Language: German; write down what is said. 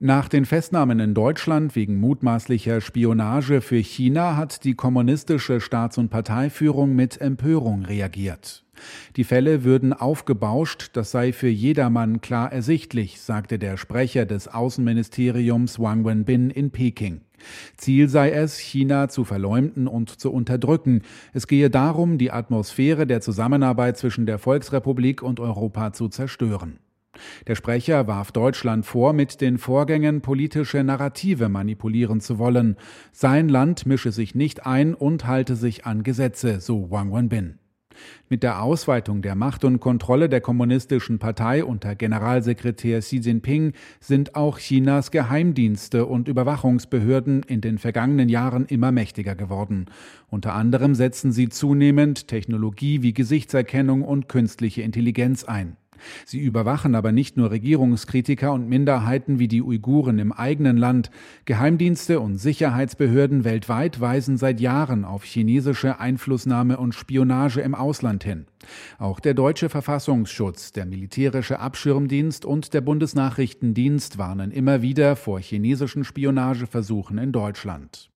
Nach den Festnahmen in Deutschland wegen mutmaßlicher Spionage für China hat die kommunistische Staats- und Parteiführung mit Empörung reagiert. Die Fälle würden aufgebauscht, das sei für jedermann klar ersichtlich, sagte der Sprecher des Außenministeriums Wang Wenbin in Peking. Ziel sei es, China zu verleumden und zu unterdrücken. Es gehe darum, die Atmosphäre der Zusammenarbeit zwischen der Volksrepublik und Europa zu zerstören. Der Sprecher warf Deutschland vor, mit den Vorgängen politische Narrative manipulieren zu wollen. Sein Land mische sich nicht ein und halte sich an Gesetze, so Wang Wenbin. Mit der Ausweitung der Macht und Kontrolle der Kommunistischen Partei unter Generalsekretär Xi Jinping sind auch Chinas Geheimdienste und Überwachungsbehörden in den vergangenen Jahren immer mächtiger geworden. Unter anderem setzen sie zunehmend Technologie wie Gesichtserkennung und künstliche Intelligenz ein. Sie überwachen aber nicht nur Regierungskritiker und Minderheiten wie die Uiguren im eigenen Land. Geheimdienste und Sicherheitsbehörden weltweit weisen seit Jahren auf chinesische Einflussnahme und Spionage im Ausland hin. Auch der deutsche Verfassungsschutz, der militärische Abschirmdienst und der Bundesnachrichtendienst warnen immer wieder vor chinesischen Spionageversuchen in Deutschland.